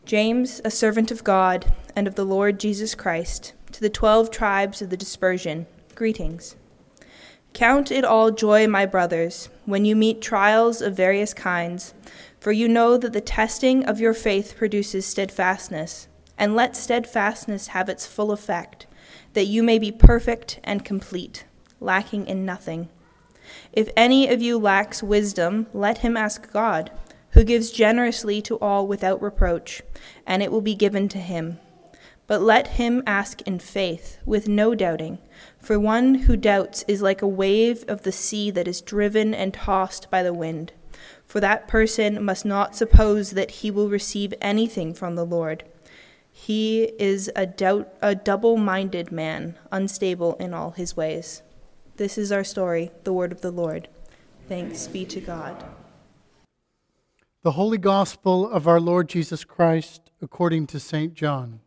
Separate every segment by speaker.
Speaker 1: James, a servant of God and of the Lord Jesus Christ, to the 12 tribes of the dispersion, greetings. Count it all joy, my brothers, when you meet trials of various kinds, for you know that the testing of your faith produces steadfastness. And let steadfastness have its full effect, that you may be perfect and complete, lacking in nothing. If any of you lacks wisdom, let him ask God, who gives generously to all without reproach, and it will be given to him. But let him ask in faith, with no doubting, for one who doubts is like a wave of the sea that is driven and tossed by the wind. For that person must not suppose that he will receive anything from the Lord. He is a double-minded man, unstable in all his ways. This is our story, the word of the Lord. Thanks be to God.
Speaker 2: The Holy Gospel of our Lord Jesus Christ according to St. John.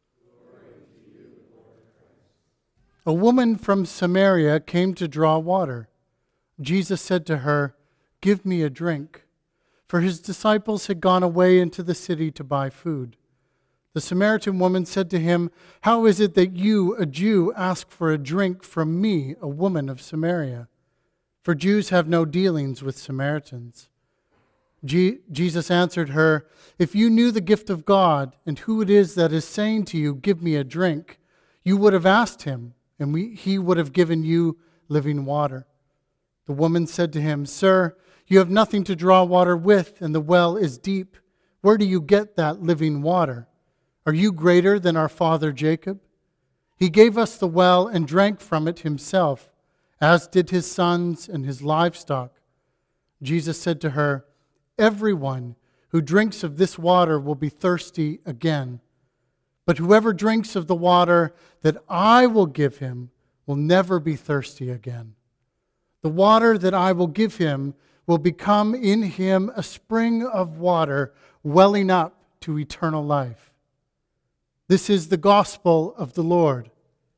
Speaker 2: A woman from Samaria came to draw water. Jesus said to her, "Give me a drink," for his disciples had gone away into the city to buy food. The Samaritan woman said to him, "How is it that you, a Jew, ask for a drink from me, a woman of Samaria? For Jews have no dealings with Samaritans." Jesus answered her, "If you knew the gift of God and who it is that is saying to you, 'Give me a drink,' you would have asked him, and he would have given you living water." The woman said to him, "Sir, you have nothing to draw water with, and the well is deep. Where do you get that living water? Are you greater than our father Jacob? He gave us the well and drank from it himself, as did his sons and his livestock." Jesus said to her, "Everyone who drinks of this water will be thirsty again. But whoever drinks of the water that I will give him will never be thirsty again. The water that I will give him will become in him a spring of water welling up to eternal life." This is the gospel of the Lord.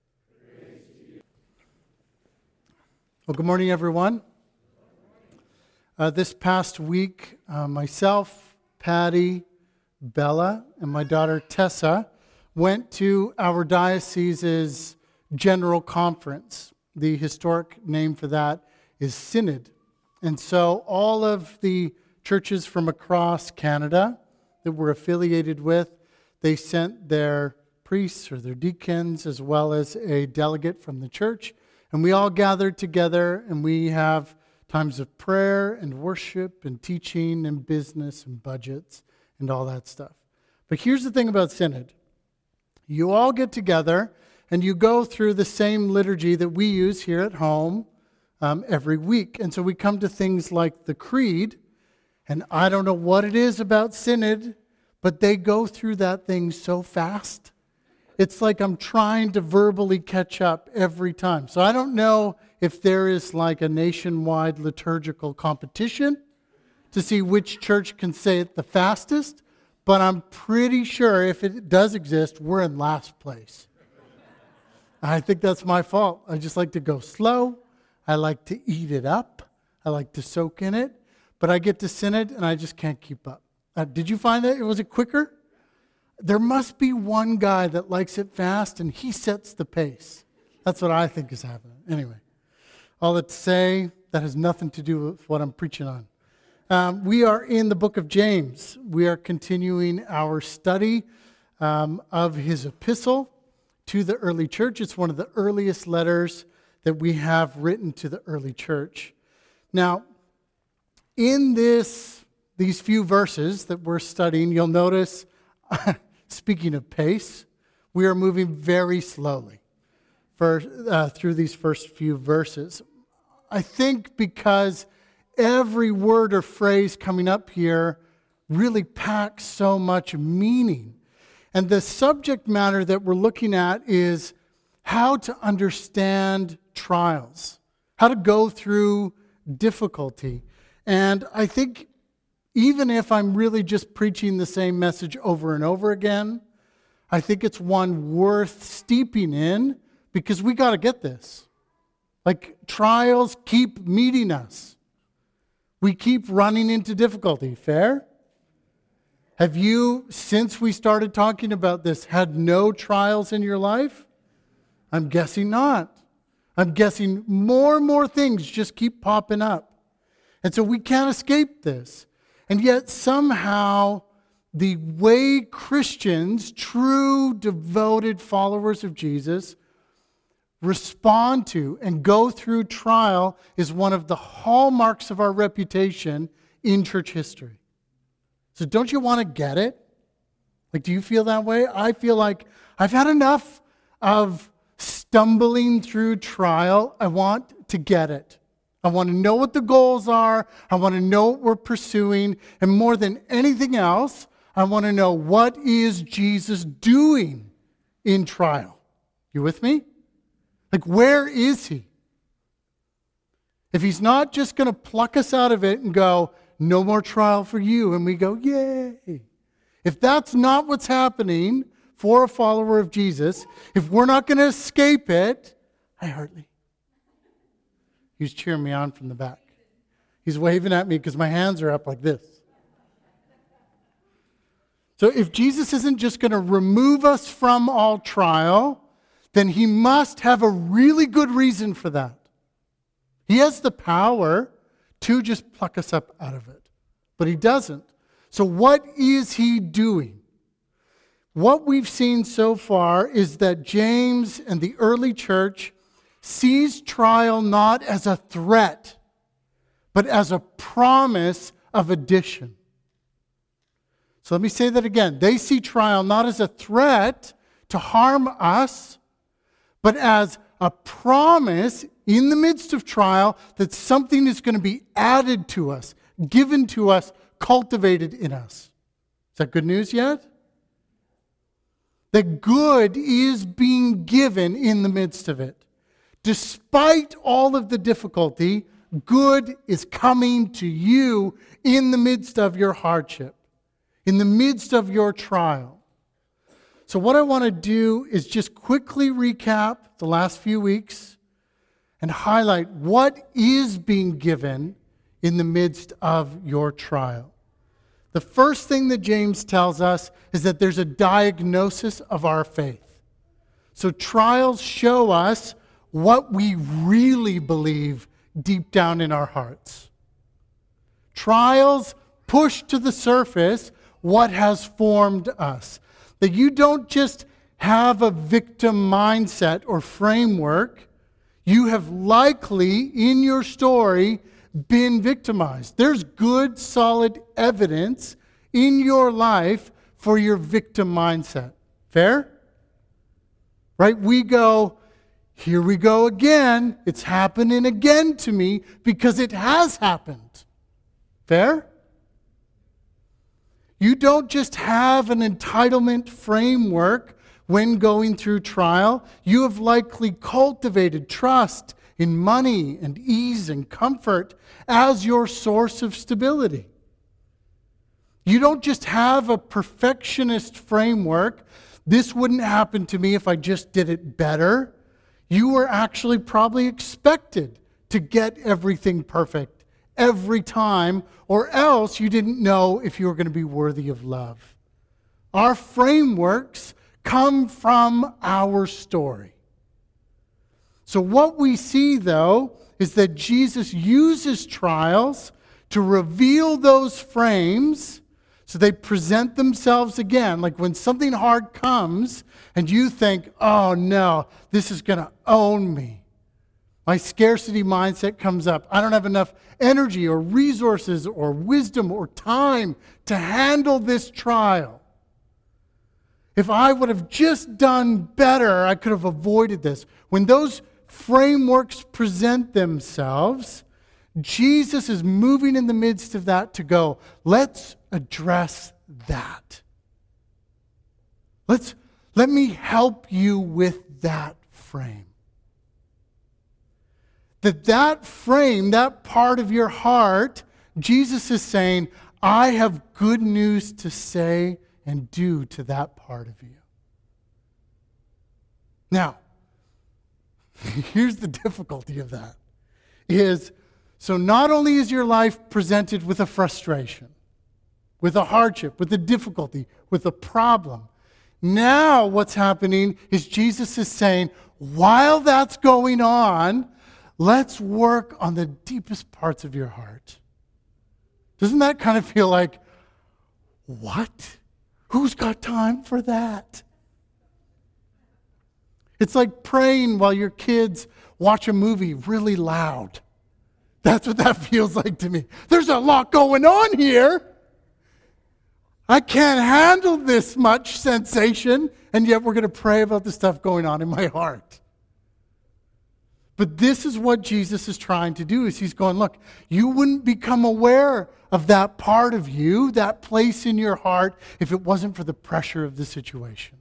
Speaker 2: Well, good morning, everyone. This past week, myself, Patty, Bella, and my daughter Tessa went to our diocese's general conference. The historic name for that is Synod. And so all of the churches from across Canada that we're affiliated with, they sent their priests or their deacons as well as a delegate from the church. And we all gathered together and we have times of prayer and worship and teaching and business and budgets and all that stuff. But here's the thing about Synod. You all get together and you go through the same liturgy that we use here at home every week. And so we come to things like the Creed. And I don't know what it is about Synod, but they go through that thing so fast. It's like I'm trying to verbally catch up every time. So I don't know if there is like a nationwide liturgical competition to see which church can say it the fastest, but I'm pretty sure if it does exist, we're in last place. I think that's my fault. I just like to go slow. I like to eat it up. I like to soak in it. But I get to Synod and I just can't keep up. Did you find that? Was it quicker? There must be one guy that likes it fast and he sets the pace. That's what I think is happening. Anyway, all that to say, that has nothing to do with what I'm preaching on. We are in the book of James. We are continuing our study of his epistle to the early church. It's one of the earliest letters that we have written to the early church. Now, in these few verses that we're studying, you'll notice, speaking of pace, we are moving very slowly through these first few verses. I think because every word or phrase coming up here really packs so much meaning. And the subject matter that we're looking at is how to understand trials, how to go through difficulty. And I think even if I'm really just preaching the same message over and over again, I think it's one worth steeping in because we got to get this. Like, trials keep meeting us. We keep running into difficulty. Fair? Have you, since we started talking about this, had no trials in your life? I'm guessing not. I'm guessing more and more things just keep popping up. And so we can't escape this. And yet somehow the way Christians, true devoted followers of Jesus, respond to and go through trial is one of the hallmarks of our reputation in church history. So don't you want to get it? Like, do you feel that way? I feel like I've had enough of stumbling through trial. I want to get it. I want to know what the goals are. I want to know what we're pursuing. And more than anything else, I want to know, what is Jesus doing in trial? You with me? Like, where is he? If he's not just going to pluck us out of it and go, no more trial for you, and we go, yay. If that's not what's happening for a follower of Jesus, if we're not going to escape it, hi Hartley. He's cheering me on from the back. He's waving at me because my hands are up like this. So if Jesus isn't just going to remove us from all trial, then he must have a really good reason for that. He has the power to just pluck us up out of it, but he doesn't. So what is he doing? What we've seen so far is that James and the early church sees trial not as a threat, but as a promise of addition. So let me say that again. They see trial not as a threat to harm us, but as a promise in the midst of trial that something is going to be added to us, given to us, cultivated in us. Is that good news yet? That good is being given in the midst of it. Despite all of the difficulty, good is coming to you in the midst of your hardship, in the midst of your trial. So what I want to do is just quickly recap the last few weeks and highlight what is being given in the midst of your trial. The first thing that James tells us is that there's a diagnosis of our faith. So trials show us what we really believe deep down in our hearts. Trials push to the surface what has formed us. That you don't just have a victim mindset or framework. You have likely, in your story, been victimized. There's good, solid evidence in your life for your victim mindset. Fair? Right? We go, here we go again. It's happening again to me because it has happened. Fair? You don't just have an entitlement framework when going through trial. You have likely cultivated trust in money and ease and comfort as your source of stability. You don't just have a perfectionist framework. This wouldn't happen to me if I just did it better. You were actually probably expected to get everything perfect every time, or else you didn't know if you were going to be worthy of love. Our frameworks come from our story. So what we see, though, is that Jesus uses trials to reveal those frames so they present themselves again. Like when something hard comes and you think, oh no, this is going to own me. My scarcity mindset comes up. I don't have enough energy or resources or wisdom or time to handle this trial. If I would have just done better, I could have avoided this. When those frameworks present themselves, Jesus is moving in the midst of that to go, let's address that. Let me help you with that frame. That frame, that part of your heart, Jesus is saying, I have good news to say and do to that part of you. Now, here's the difficulty of that. So not only is your life presented with a frustration, with a hardship, with a difficulty, with a problem. Now what's happening is Jesus is saying, while that's going on, let's work on the deepest parts of your heart. Doesn't that kind of feel like, what? Who's got time for that? It's like praying while your kids watch a movie really loud. That's what that feels like to me. There's a lot going on here. I can't handle this much sensation, and yet we're going to pray about the stuff going on in my heart. But this is what Jesus is trying to do, is he's going, look, you wouldn't become aware of that part of you, that place in your heart, if it wasn't for the pressure of the situation.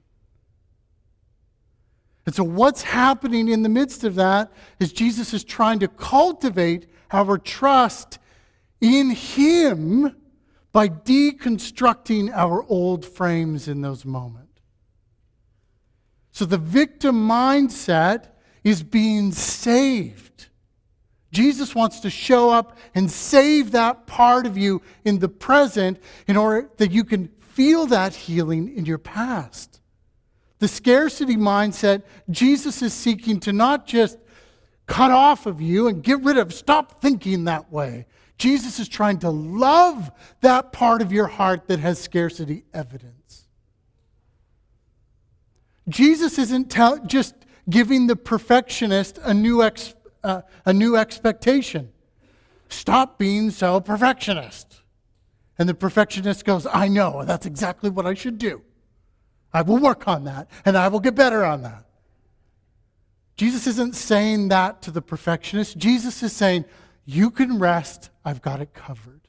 Speaker 2: And so what's happening in the midst of that is Jesus is trying to cultivate our trust in him by deconstructing our old frames in those moments. So the victim mindset is being saved. Jesus wants to show up and save that part of you in the present in order that you can feel that healing in your past. The scarcity mindset, Jesus is seeking to not just cut off of you and get rid of, stop thinking that way. Jesus is trying to love that part of your heart that has scarcity evidence. Jesus isn't just giving the perfectionist a new expectation. Stop being so perfectionist. And the perfectionist goes, I know, that's exactly what I should do. I will work on that, and I will get better on that. Jesus isn't saying that to the perfectionist. Jesus is saying, you can rest, I've got it covered.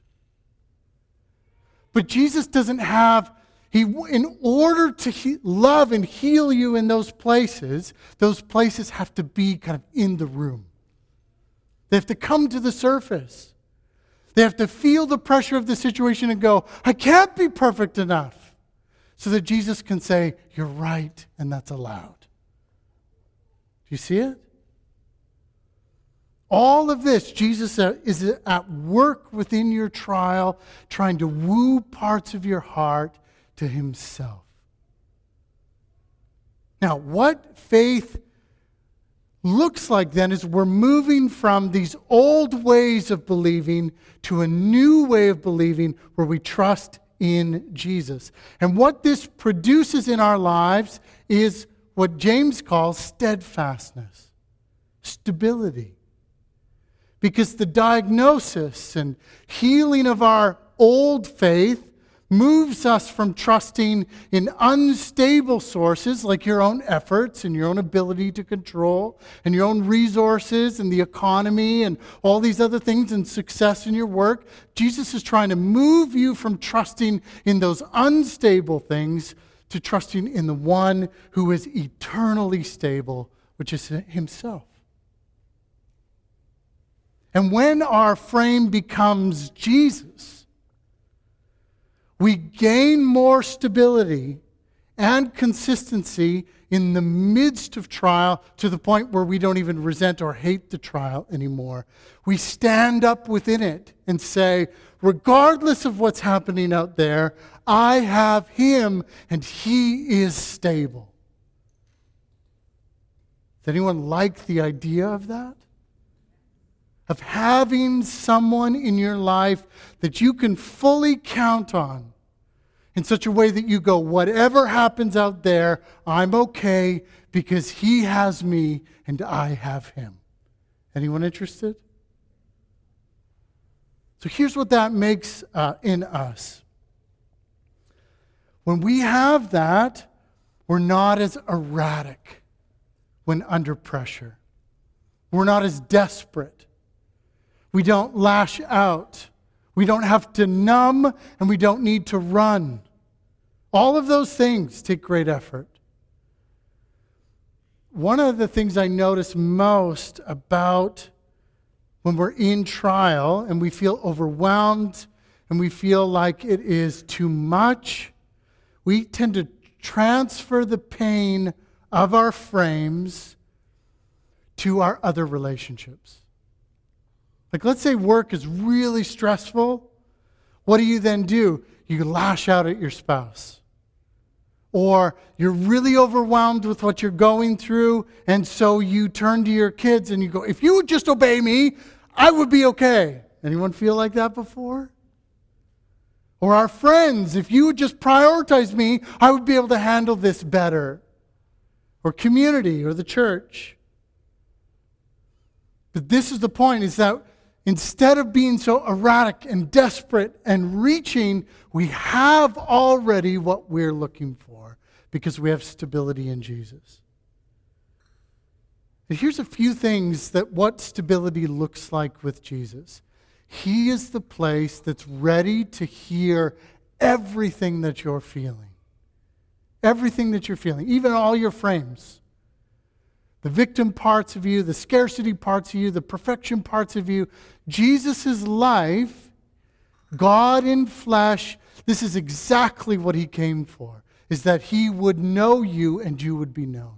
Speaker 2: But Jesus doesn't have, in order to love and heal you in those places have to be kind of in the room. They have to come to the surface. They have to feel the pressure of the situation and go, I can't be perfect enough. So that Jesus can say, you're right, and that's allowed. Do you see it? All of this, Jesus is at work within your trial, trying to woo parts of your heart to himself. Now, what faith looks like then is we're moving from these old ways of believing to a new way of believing where we trust in Jesus. And what this produces in our lives is what James calls steadfastness, stability. Because the diagnosis and healing of our old faith moves us from trusting in unstable sources like your own efforts and your own ability to control and your own resources and the economy and all these other things and success in your work. Jesus is trying to move you from trusting in those unstable things to trusting in the one who is eternally stable, which is himself. And when our frame becomes Jesus, we gain more stability and consistency in the midst of trial to the point where we don't even resent or hate the trial anymore. We stand up within it and say, regardless of what's happening out there, I have him and he is stable. Does anyone like the idea of that? Of having someone in your life that you can fully count on in such a way that you go, whatever happens out there, I'm okay because he has me and I have him. Anyone interested? So here's what that makes in us. When we have that, we're not as erratic when under pressure. We're not as desperate. We don't lash out. We don't have to numb, and we don't need to run. All of those things take great effort. One of the things I notice most about when we're in trial and we feel overwhelmed and we feel like it is too much, we tend to transfer the pain of our frames to our other relationships. Like, let's say work is really stressful. What do? You you lash out at your spouse. Or you're really overwhelmed with what you're going through, and so you turn to your kids and you go, if you would just obey me, I would be okay. Anyone feel like that before? Or our friends, if you would just prioritize me, I would be able to handle this better. Or community, or the church. But this is the point, is that instead of being so erratic and desperate and reaching, we have already what we're looking for because we have stability in Jesus. And here's a few things that what stability looks like with Jesus. He is the place that's ready to hear everything that you're feeling. Everything that you're feeling, even all your frames. The victim parts of you, the scarcity parts of you, the perfection parts of you. Jesus' life, God in flesh, this is exactly what he came for, is that he would know you and you would be known.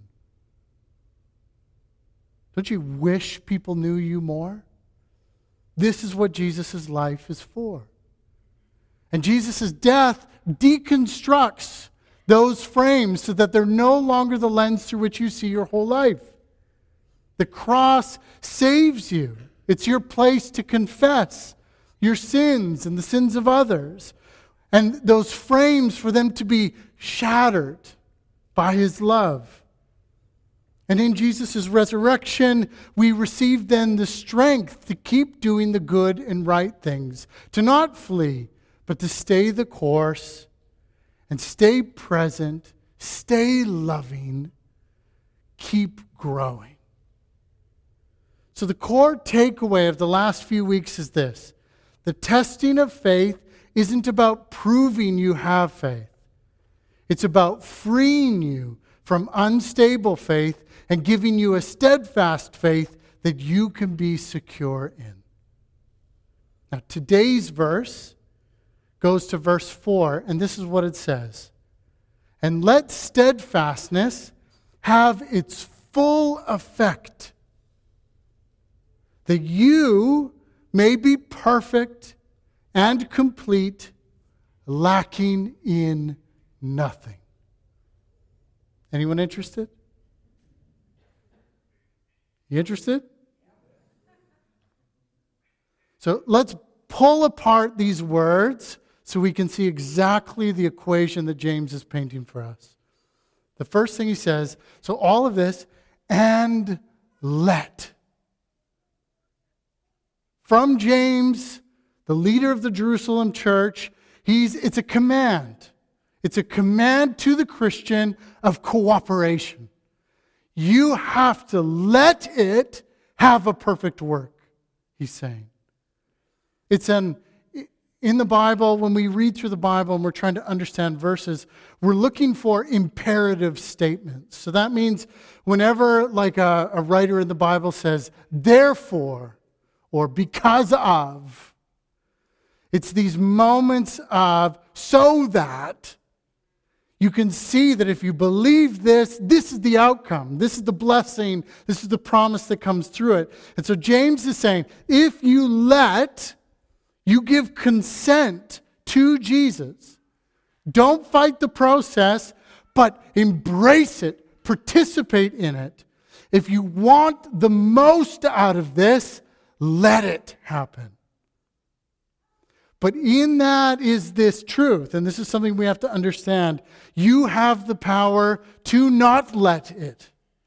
Speaker 2: Don't you wish people knew you more? This is what Jesus' life is for. And Jesus' death deconstructs those frames so that they're no longer the lens through which you see your whole life. The cross saves you. It's your place to confess your sins and the sins of others. And those frames for them to be shattered by his love. And in Jesus' resurrection, we receive then the strength to keep doing the good and right things. To not flee, but to stay the course and stay present, stay loving, keep growing. So the core takeaway of the last few weeks is this. The testing of faith isn't about proving you have faith. It's about freeing you from unstable faith and giving you a steadfast faith that you can be secure in. Now, today's verse goes to verse 4, and this is what it says. And let steadfastness have its full effect, that you may be perfect and complete, lacking in nothing. Anyone interested? You interested? So let's pull apart these words so we can see exactly the equation that James is painting for us. The first thing he says, so all of this, and let. From James, the leader of the Jerusalem church, it's a command. It's a command to the Christian of cooperation. You have to let it have a perfect work, he's saying. In the Bible, when we read through the Bible and we're trying to understand verses, we're looking for imperative statements. So that means whenever like a writer in the Bible says, therefore, or because of, it's these moments of so that you can see that if you believe this, this is the outcome. This is the blessing. This is the promise that comes through it. And so James is saying, if you let, you give consent to Jesus. Don't fight the process, but embrace it, participate in it. If you want the most out of this, let it happen. But in that is this truth, and this is something we have to understand. You have the power to not let it.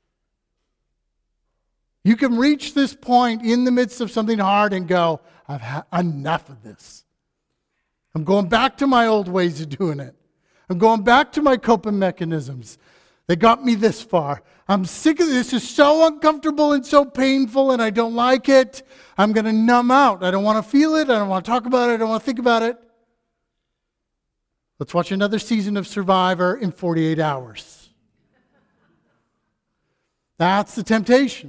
Speaker 2: You can reach this point in the midst of something hard and go, I've had enough of this. I'm going back to my old ways of doing it. I'm going back to my coping mechanisms. They got me this far. I'm sick of this. This is so uncomfortable and so painful, and I don't like it. I'm going to numb out. I don't want to feel it. I don't want to talk about it. I don't want to think about it. Let's watch another season of Survivor in 48 hours. That's the temptation.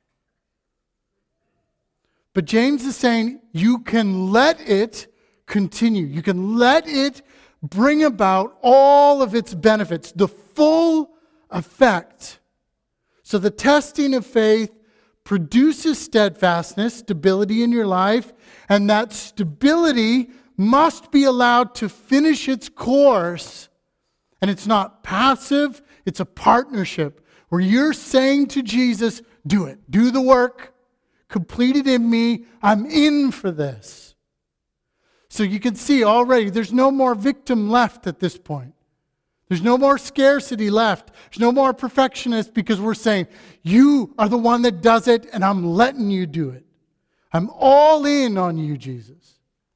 Speaker 2: But James is saying you can let it continue. You can let it bring about all of its benefits, the full effect. So the testing of faith produces steadfastness, stability in your life, and that stability must be allowed to finish its course. And it's not passive, it's a partnership where you're saying to Jesus, do it, do the work, complete it in me, I'm in for this. So you can see already there's no more victim left at this point. There's no more scarcity left. There's no more perfectionist because we're saying, you are the one that does it and I'm letting you do it. I'm all in on you, Jesus.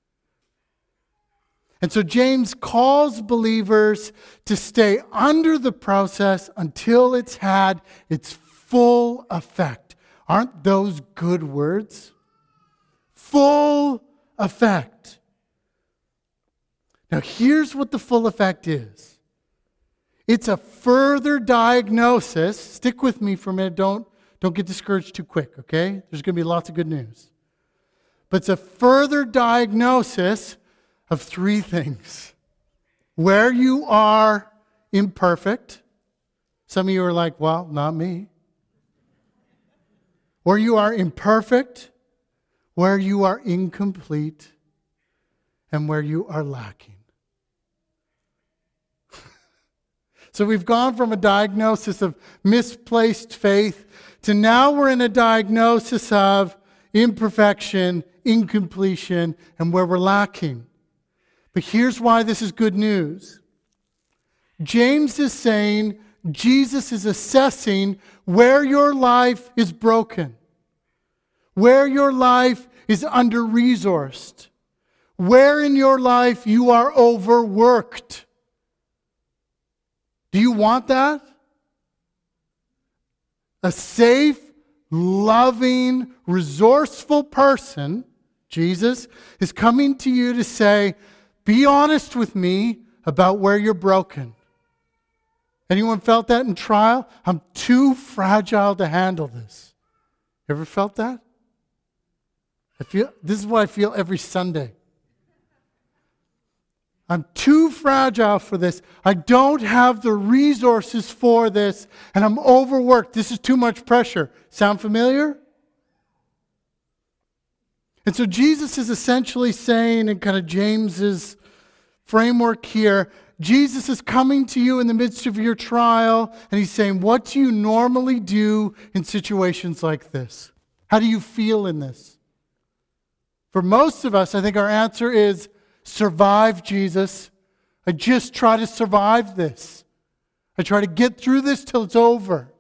Speaker 2: And so James calls believers to stay under the process until it's had its full effect. Aren't those good words? Full effect. Now here's what the full effect is. It's a further diagnosis. Stick with me for a minute. Don't get discouraged too quick, okay? There's going to be lots of good news. But it's a further diagnosis of three things. Where you are imperfect. Some of you are like, well, not me. Where you are imperfect, where you are incomplete, and where you are lacking. So we've gone from a diagnosis of misplaced faith to now we're in a diagnosis of imperfection, incompletion, and where we're lacking. But here's why this is good news. James is saying Jesus is assessing where your life is broken, where your life is under-resourced, where in your life you are overworked. Do you want that? A safe, loving, resourceful person, Jesus, is coming to you to say, be honest with me about where you're broken. Anyone felt that in trial? I'm too fragile to handle this. Ever felt that? This is what I feel every Sunday. I'm too fragile for this. I don't have the resources for this, and I'm overworked. This is too much pressure. Sound familiar? And so Jesus is essentially saying, in kind of James's framework here, Jesus is coming to you in the midst of your trial, and he's saying, what do you normally do in situations like this? How do you feel in this? For most of us, I think our answer is, survive, Jesus. I just try to survive this. I try to get through this till it's over.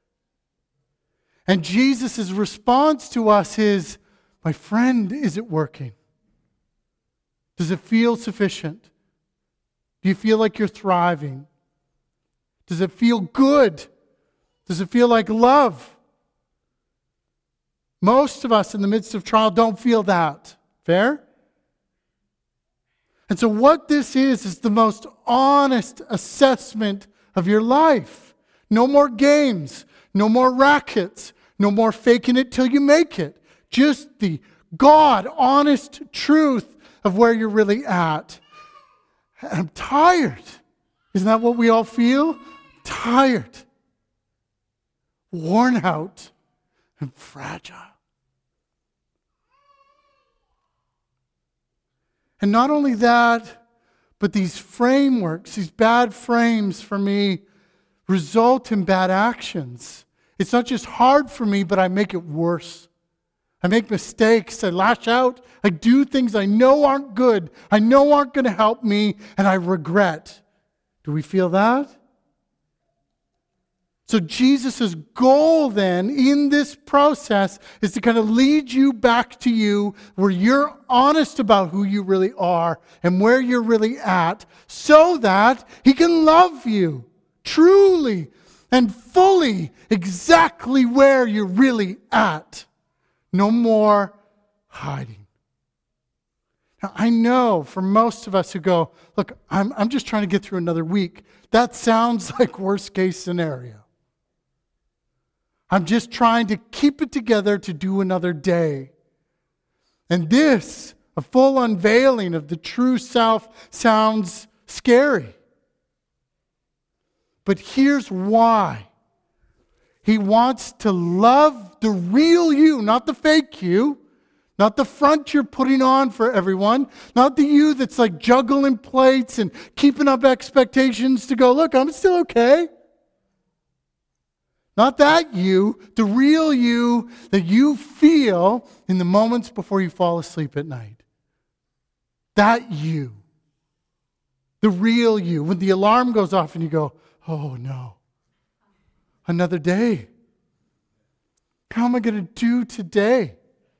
Speaker 2: And Jesus' response to us is, my friend, is it working? Does it feel sufficient? Do you feel like you're thriving? Does it feel good? Does it feel like love? Most of us in the midst of trial don't feel that. Fair? And so what this is the most honest assessment of your life. No more games, no more rackets, no more faking it till you make it. Just the God, honest truth of where you're really at. I'm tired. Isn't that what we all feel? Tired, worn out, and fragile. And not only that, but these frameworks, these bad frames for me, result in bad actions. It's not just hard for me, but I make it worse. I make mistakes, I lash out, I do things I know aren't good, I know aren't going to help me, and I regret. Do we feel that? So Jesus' goal then in this process is to kind of lead you back to you where you're honest about who you really are and where you're really at so that he can love you truly and fully exactly where you're really at. No more hiding. Now, I know for most of us who go, look, I'm just trying to get through another week. That sounds like worst case scenario. I'm just trying to keep it together to do another day. And this, a full unveiling of the true self, sounds scary. But here's why. He wants to love the real you, not the fake you, Not the front you're putting on for everyone. Not the you that's like juggling plates and keeping up expectations to go, look, I'm still okay. Not that you, the real you that you feel in the moments before you fall asleep at night. That you. The real you. When the alarm goes off and you go, oh no, another day. How am I going to do today?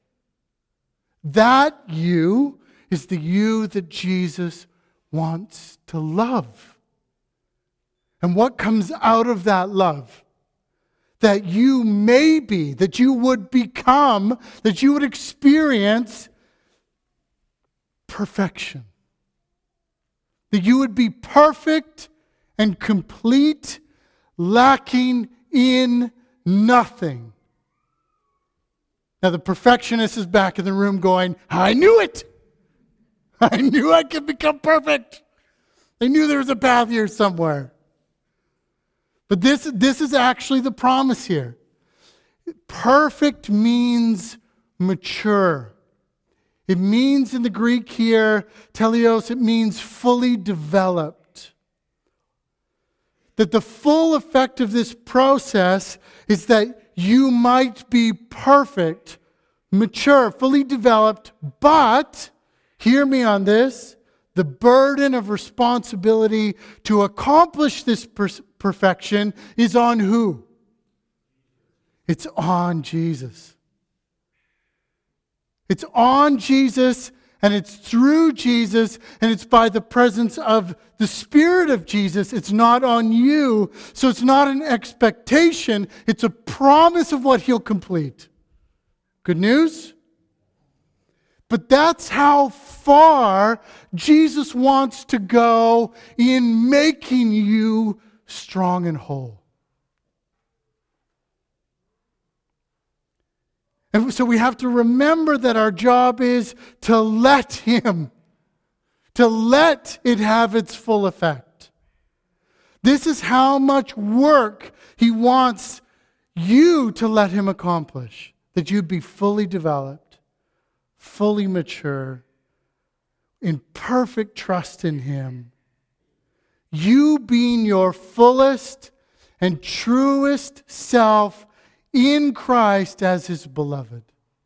Speaker 2: That you is the you that Jesus wants to love. And what comes out of that love? That you may be, that you would become, that you would experience perfection. That you would be perfect and complete, lacking in nothing. Now the perfectionist is back in the room going, I knew it. I knew I could become perfect. I knew there was a path here somewhere. But this is actually the promise here. Perfect means mature. It means in the Greek here, teleos, it means fully developed. That the full effect of this process is that you might be perfect, mature, fully developed, but, hear me on this, the burden of responsibility to accomplish this perfection is on who? It's on Jesus. It's on Jesus, and it's through Jesus, and it's by the presence of the Spirit of Jesus. It's not on you, so it's not an expectation. It's a promise of what He'll complete. Good news? But that's how far Jesus wants to go in making you strong and whole. And so we have to remember that our job is to let Him, to let it have its full effect. This is how much work He wants you to let Him accomplish, that you'd be fully developed, fully mature, in perfect trust in Him. You being your fullest and truest self in Christ as His beloved.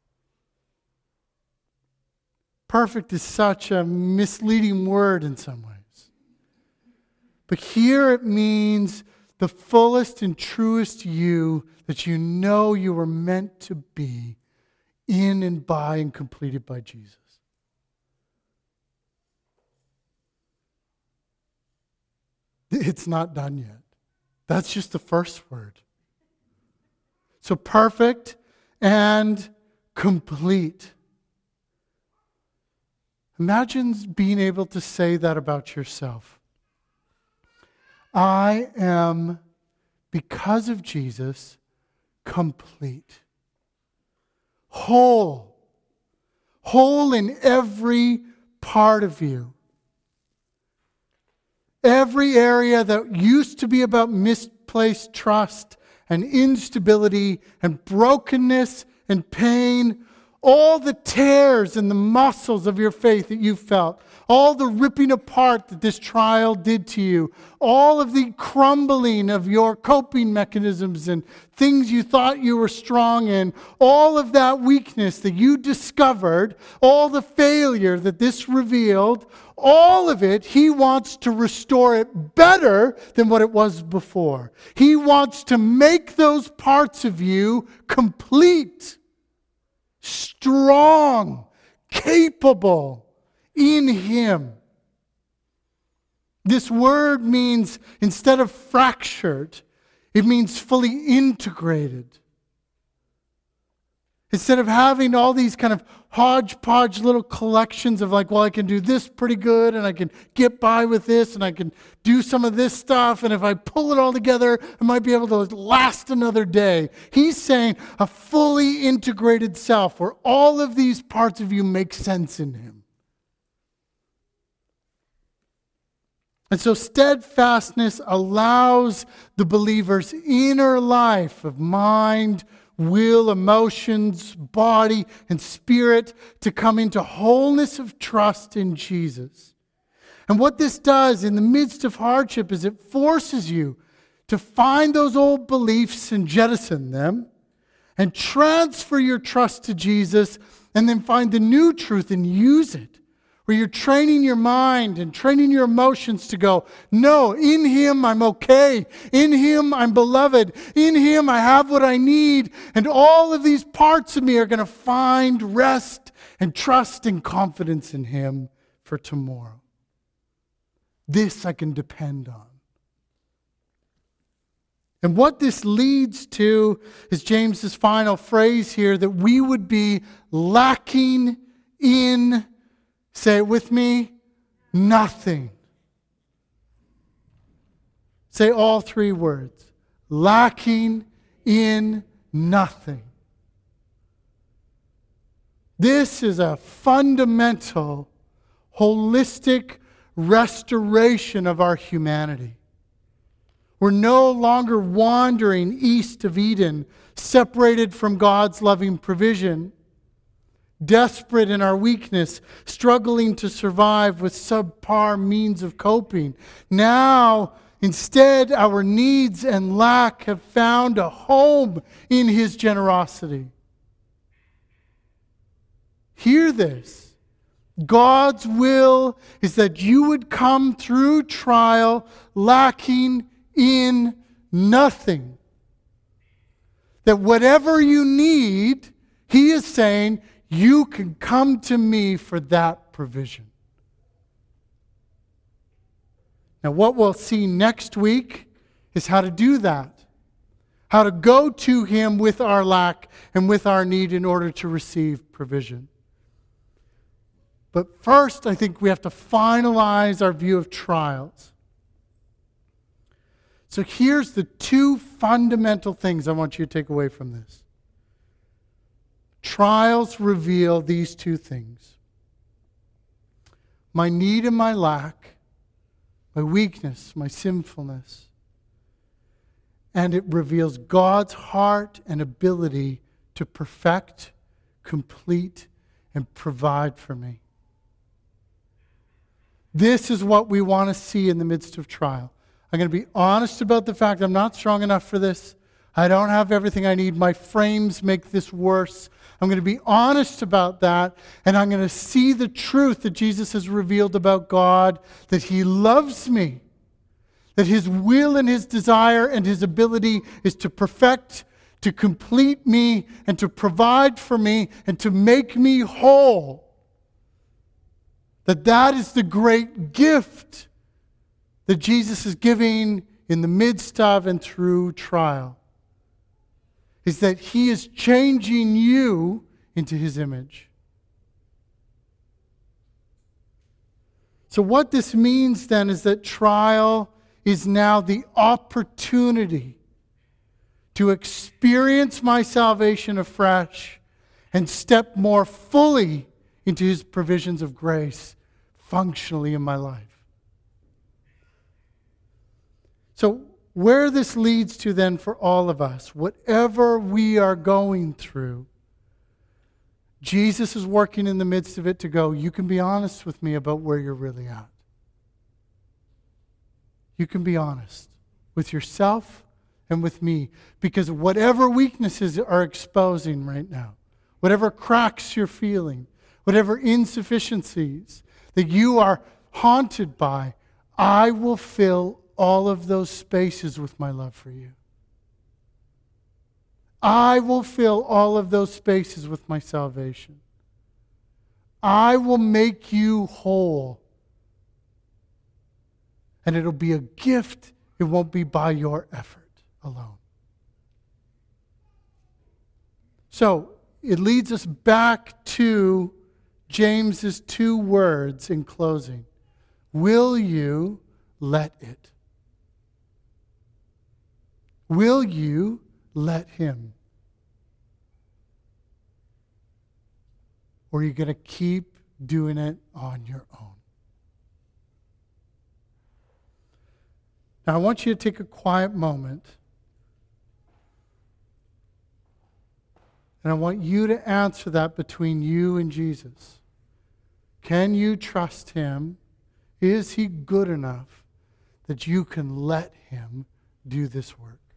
Speaker 2: Perfect is such a misleading word in some ways. But here it means the fullest and truest you that you know you were meant to be in and by and completed by Jesus. It's not done yet. That's just the first word. So perfect and complete. Imagine being able to say that about yourself. I am, because of Jesus, complete. Whole. Whole in every part of you. Every area that used to be about misplaced trust and instability and brokenness and pain, all the tears in the muscles of your faith that you felt, all the ripping apart that this trial did to you, all of the crumbling of your coping mechanisms and things you thought you were strong in, all of that weakness that you discovered, all the failure that this revealed, all of it, He wants to restore it better than what it was before. He wants to make those parts of you complete, strong, capable in Him. This word means, instead of fractured, it means fully integrated. Instead of having all these kind of hodgepodge little collections of like, well, I can do this pretty good and I can get by with this and I can do some of this stuff, and if I pull it all together, I might be able to last another day. He's saying a fully integrated self where all of these parts of you make sense in Him. And so steadfastness allows the believer's inner life of mind, will, emotions, body, and spirit to come into wholeness of trust in Jesus. And what this does in the midst of hardship is it forces you to find those old beliefs and jettison them and transfer your trust to Jesus and then find the new truth and use it. Where you're training your mind and training your emotions to go, no, in Him I'm okay. In Him I'm beloved. In Him I have what I need. And all of these parts of me are going to find rest and trust and confidence in Him for tomorrow. This I can depend on. And what this leads to is James's final phrase here, that we would be lacking in, say it with me, nothing. Say all three words. Lacking in nothing. This is a fundamental, holistic restoration of our humanity. We're no longer wandering east of Eden, separated from God's loving provision, desperate in our weakness, struggling to survive with subpar means of coping. Now, instead, our needs and lack have found a home in His generosity. Hear this. God's will is that you would come through trial lacking in nothing. That whatever you need, He is saying, you can come to me for that provision. Now, what we'll see next week is how to do that. How to go to Him with our lack and with our need in order to receive provision. But first, I think we have to finalize our view of trials. So here's the two fundamental things I want you to take away from this. Trials reveal these two things. My need and my lack, my weakness, my sinfulness. And it reveals God's heart and ability to perfect, complete, and provide for me. This is what we want to see in the midst of trial. I'm going to be honest about the fact I'm not strong enough for this. I don't have everything I need. My frames make this worse. I'm going to be honest about that, and I'm going to see the truth that Jesus has revealed about God, that He loves me, that His will and His desire and His ability is to perfect, to complete me, and to provide for me, and to make me whole. That is the great gift that Jesus is giving in the midst of and through trial. Is that He is changing you into His image. So what this means then is that trial is now the opportunity to experience my salvation afresh and step more fully into His provisions of grace functionally in my life. So where this leads to then for all of us, whatever we are going through, Jesus is working in the midst of it to go, you can be honest with me about where you're really at. You can be honest with yourself and with me, because whatever weaknesses are exposing right now, whatever cracks you're feeling, whatever insufficiencies that you are haunted by, I will fill all of those spaces with my love for you. I will fill all of those spaces with my salvation. I will make you whole. And it'll be a gift. It won't be by your effort alone. So, it leads us back to James's two words in closing. Will you let it? Will you let Him? Or are you going to keep doing it on your own? Now, I want you to take a quiet moment. And I want you to answer that between you and Jesus. Can you trust him? Is he good enough that you can let him do this work?